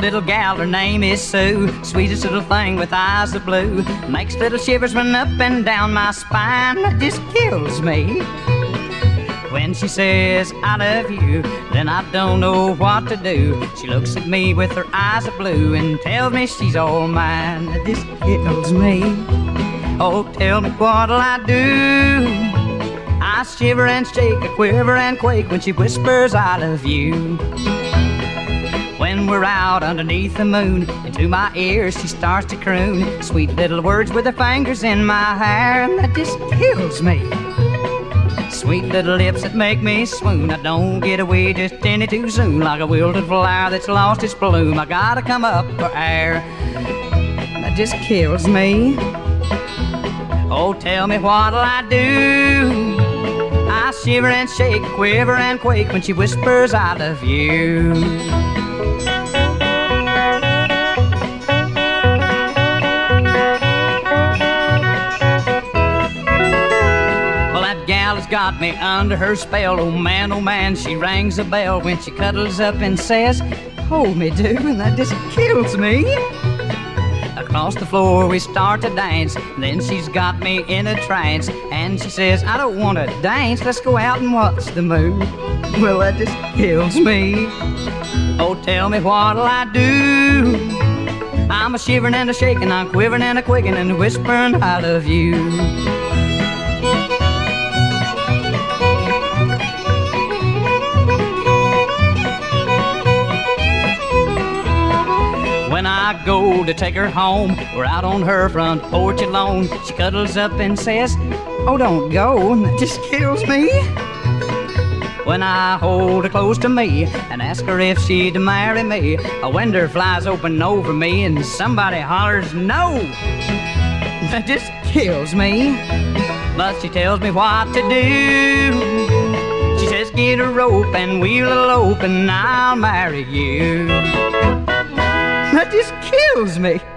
little gal, her name is Sue. Sweetest little thing with eyes of blue. Makes little shivers run up and down my spine. That just kills me. When she says, I love you, then I don't know what to do. She looks at me with her eyes of blue and tells me she's all mine. That just kills me. Oh, tell me what'll I do? I shiver and shake, I quiver and quake when she whispers, I love you. When we're out underneath the moon, into my ears she starts to croon sweet little words with her fingers in my hair, and that just kills me. Sweet little lips that make me swoon. I don't get away just any too soon. Like a wilted flower that's lost its bloom, I gotta come up for air. That just kills me. Oh, tell me what'll I do? I shiver and shake, quiver and quake when she whispers, I love you. Gal has got me under her spell. Oh man, she rings a bell when she cuddles up and says, hold me, do, and that just kills me. Across the floor we start to dance, then she's got me in a trance, and she says, I don't want to dance, let's go out and watch the moon. Well, that just kills me. Oh, tell me what'll I do? I'm a shivering and a shaking, I'm quivering and a quaking and whispering, I love you. When I go to take her home, we're out on her front porch alone. She cuddles up and says, oh, don't go, and that just kills me. When I hold her close to me and ask her if she'd marry me, a window flies open over me and somebody hollers, no! That just kills me. But she tells me what to do. She says, get a rope and we'll elope and I'll marry you. That just kills me.